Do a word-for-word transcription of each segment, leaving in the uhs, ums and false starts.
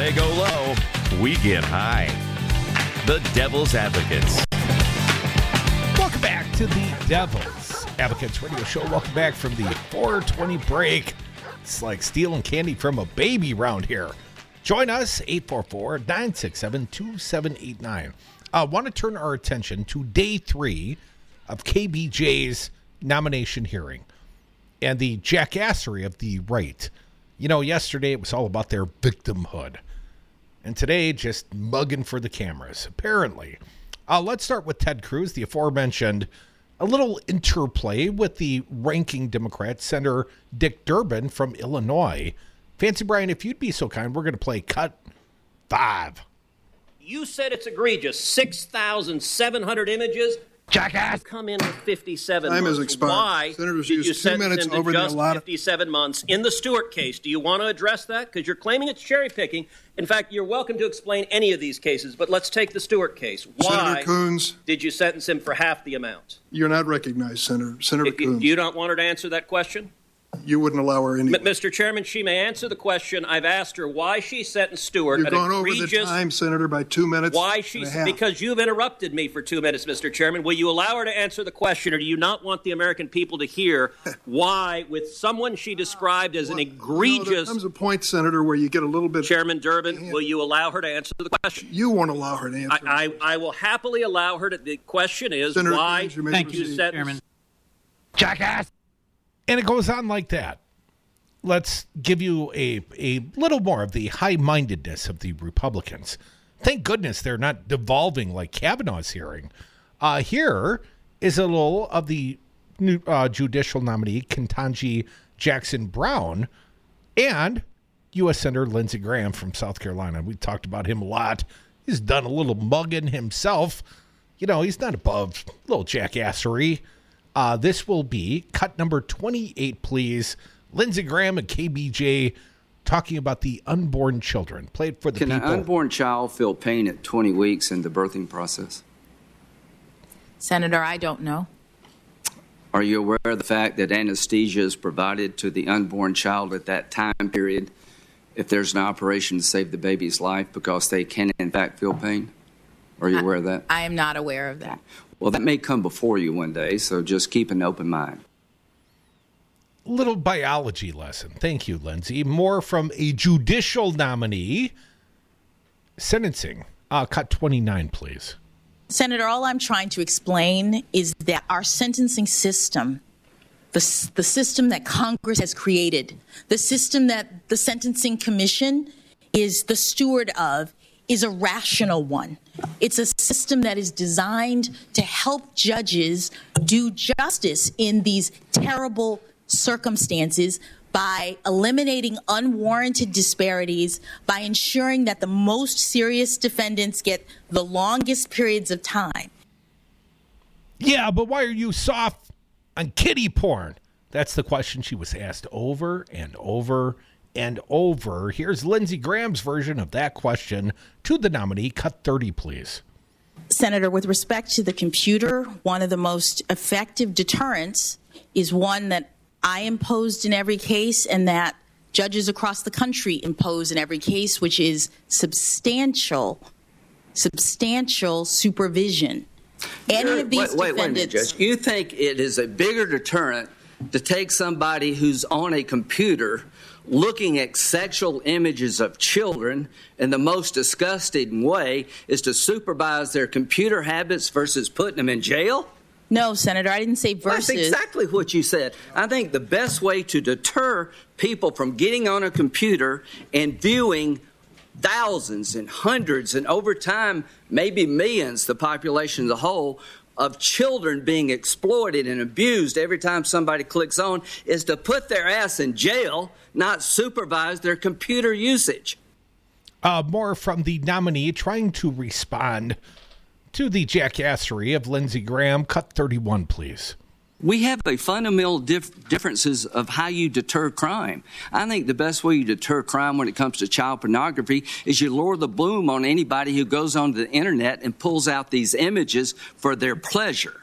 They go low, we get high. The Devil's Advocates. Welcome back to the Devil's Advocates radio show. Welcome back from the four twenty break. It's like stealing candy from a baby round here. Join us, eight four four, nine six seven, two seven eight nine. I uh, want to turn our attention to day three of K B J's nomination hearing and the jackassery of the right. You know, yesterday it was all about their victimhood. And today, just mugging for the cameras, apparently. Uh, let's start with Ted Cruz, the aforementioned, a little interplay with the ranking Democrat, Senator Dick Durbin from Illinois. Fancy Brian, if you'd be so kind, we're going to play cut five. You said it's egregious. six thousand seven hundred images. Jackass! Come in with fifty-seven Time months. has expired. Why Senators did use you two sentence minutes him to over the just allotted- fifty-seven months in the Stewart case? Do you want to address that? Because you're claiming it's cherry picking. In fact, you're welcome to explain any of these cases, but let's take the Stewart case. Why Senator Coons, did you sentence him for half the amount? you're not recognized, Senator. Senator If you, Coons. you don't want her to answer that question? You wouldn't allow her any. M- Mister Chairman, she may answer the question. I've asked her why she sentenced Stewart. You've an gone over the egregious- time, Senator, by two minutes. Why she? and a half. Because you've interrupted me for two minutes, Mister Chairman. Will you allow her to answer the question, or do you not want the American people to hear why, with someone she described as an Well, you know, egregious there comes a point, Senator, where you get a little bit. Chairman Durbin, will you allow her to answer the question? You won't allow her to answer. I, I, I will happily allow her to. The question is Senator why Coons, you may did you proceed. sentence? Jackass! And it goes on like that. Let's give you a, a little more of the high-mindedness of the Republicans. Thank goodness they're not devolving like Kavanaugh's hearing. Uh, here is a little of the new uh, judicial nominee, Ketanji Jackson Brown, and U S Senator Lindsey Graham from South Carolina. We talked about him a lot. He's done a little mugging himself. You know, he's not above a little jackassery. Uh, this will be cut number twenty-eight, please. Lindsey Graham and K B J talking about the unborn children. Play it for the Can people. an unborn child feel pain at twenty weeks in the birthing process? Senator, I don't know. Are you aware of the fact that anesthesia is provided to the unborn child at that time period if there's an operation to save the baby's life because they can in fact feel pain? Are you I, aware of that? I am not aware of that. Well, that may come before you one day, so just keep an open mind. Little biology lesson. Thank you, Lindsey. More from a judicial nominee. Sentencing. Uh, cut twenty-nine, please. Senator, all I'm trying to explain is that our sentencing system, the, the system that Congress has created, the system that the Sentencing Commission is the steward of, is a rational one. It's a system that is designed to help judges do justice in these terrible circumstances by eliminating unwarranted disparities, by ensuring that the most serious defendants get the longest periods of time. Yeah, but why are you soft on kiddie porn? That's the question she was asked over and over and over. Here's Lindsey Graham's version of that question to the nominee. Cut thirty, please. Senator, with respect to the computer, one of the most effective deterrents is one that I imposed in every case and that judges across the country impose in every case, which is substantial, substantial supervision. Any of these wait, wait, wait a minute, defendants. Judge. You think it is a bigger deterrent to take somebody who's on a computer looking at sexual images of children in the most disgusting way is to supervise their computer habits versus putting them in jail? No, Senator, I didn't say versus. That's exactly what you said. I think the best way to deter people from getting on a computer and viewing thousands and hundreds and over time, maybe millions, the population as a whole, of children being exploited and abused every time somebody clicks on is to put their ass in jail, not supervise their computer usage. Uh, more from the nominee trying to respond to the jackassery of Lindsey Graham. Cut thirty-one, please. We have a fundamental dif- differences of how you deter crime. I think the best way you deter crime when it comes to child pornography is you lower the bloom on anybody who goes onto the internet and pulls out these images for their pleasure.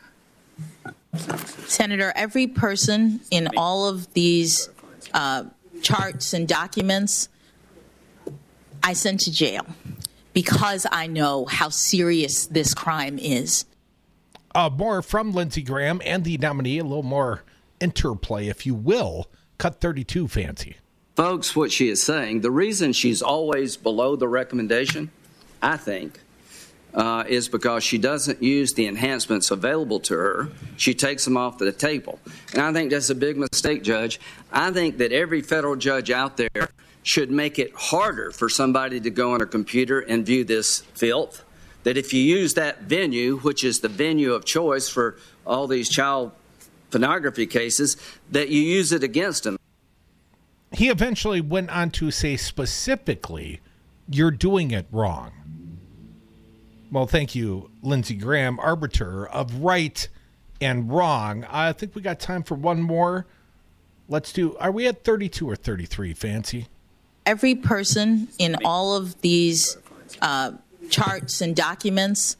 Senator, every person in all of these uh, charts and documents I sent to jail because I know how serious this crime is. Uh, more from Lindsey Graham and the nominee, a little more interplay, if you will. Cut thirty-two, Fancy. Folks, what she is saying, the reason she's always below the recommendation, I think, uh, is because she doesn't use the enhancements available to her. She takes them off the table. And I think that's a big mistake, Judge. I think that every federal judge out there should make it harder for somebody to go on a computer and view this filth. That if you use that venue, which is the venue of choice for all these child pornography cases, that you use it against them. He eventually went on to say specifically, you're doing it wrong. Well, thank you, Lindsey Graham, arbiter of right and wrong. I think we got time for one more. Let's do, are we at thirty-two or thirty-three, Fancy? Every person in all of these uh, charts and documents,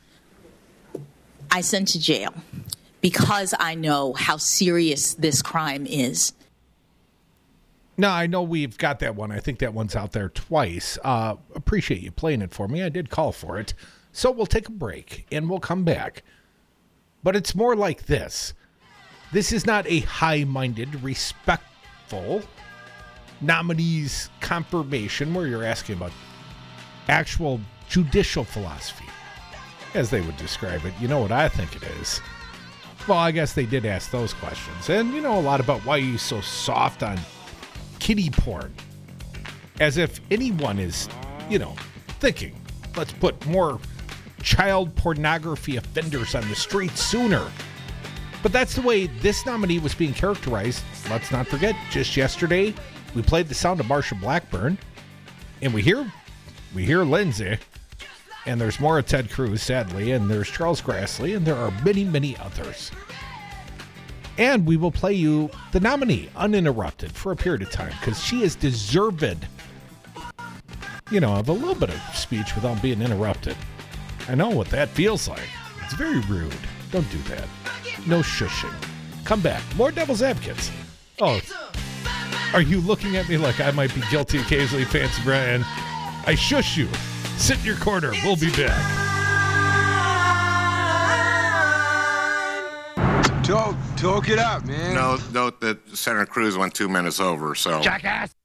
I sent to jail because I know how serious this crime is. No, I know we've got that one. I think that one's out there twice. Uh, appreciate you playing it for me. I did call for it. So we'll take a break and we'll come back. But it's more like this. This is not a high-minded, respectful nominee's confirmation where you're asking about actual judicial philosophy, as they would describe it. You know what I think it is. Well, I guess they did ask those questions. And you know a lot about why you're so soft on kiddie porn. As if anyone is, you know, thinking, let's put more child pornography offenders on the streets sooner. But that's the way this nominee was being characterized. Let's not forget, just yesterday, we played the sound of Marsha Blackburn, and we hear, we hear Lindsey, and there's more of Ted Cruz, sadly, and there's Charles Grassley, and there are many, many others. And we will play you the nominee uninterrupted for a period of time because she is deserved, you know, of a little bit of speech without being interrupted. I know what that feels like. It's very rude. Don't do that. No shushing. Come back. More Devil's Advocates. Oh, are you looking at me like I might be guilty occasionally, Fancy Brian? I shush you. Sit in your corner. We'll be back. Talk, talk it out, man. Note, note that Senator Cruz went two minutes over, so. Jackass!